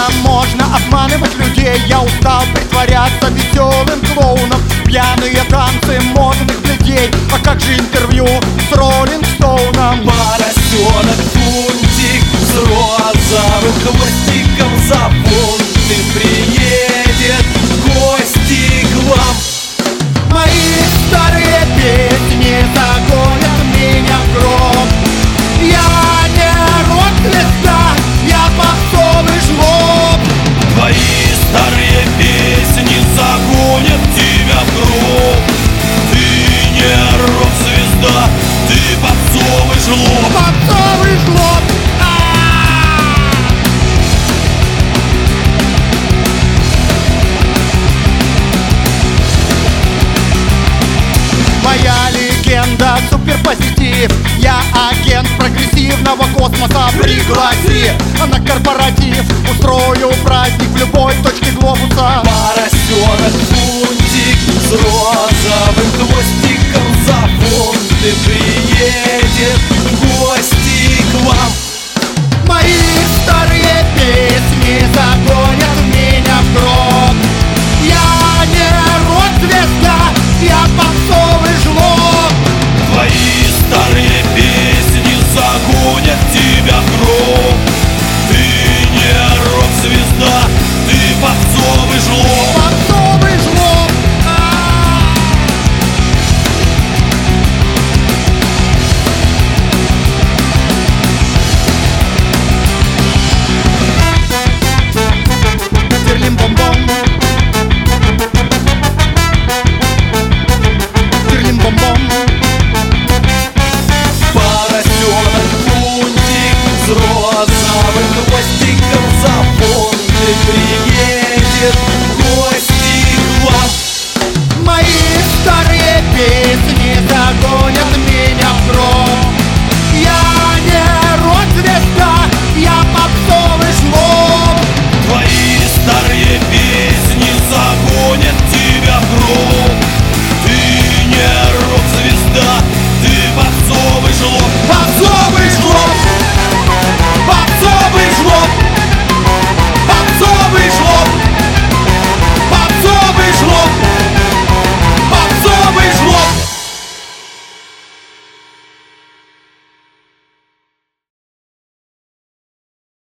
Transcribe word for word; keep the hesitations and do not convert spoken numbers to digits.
можно обманывать людей. Я устал притворяться веселым клоуном. Пьяные танцы модных людей. А как же интервью с Роллинг Стоуном? Поросенок Фунтик с розовым хвостиком запомнит, приедет в гости к вам. Мои старые песни загонят меня в гроб. Я не рок-звезда, я попсовый жлоб. Твои старые песни загонят тебя в гроб. Ты не рок-звезда, ты попсовый жлоб. Попсовый жлоб. Моя легенда суперпозитив. Я агент прогрессивного космоса. Пригласи на корпоратив. Устрою праздник в любой точке глобуса. Поросенок Фунтик с розовым хвостиком запомнит, приедет в гости к вам. Мои старые песни загонят меня в гроб. Я не рок-звезда, я попсовый жлоб. Твои старые песни загонят тебя в гроб. Ты не рок-звезда, ты попсовый жлоб. Попсовый жлоб. Тирлим-бом-бом. Тирлим-бом-бом. Поросенок Фунтик с розовым хвостиком запомнит, приедет